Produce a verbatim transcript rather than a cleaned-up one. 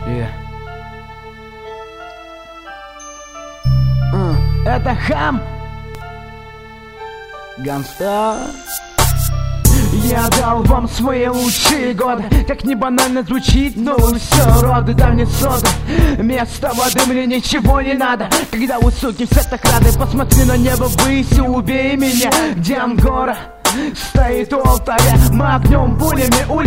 Yeah. Uh, это хам Гангста. Я дал вам свои лучшие годы. Как не банально звучит, но все роды давней соды. Вместо воды мне ничего не надо. Когда вы, суки, все так рады, посмотри на небо ввысь и убей меня. Где Ангора стоит у алтаря, мы огнем, пулями, улицами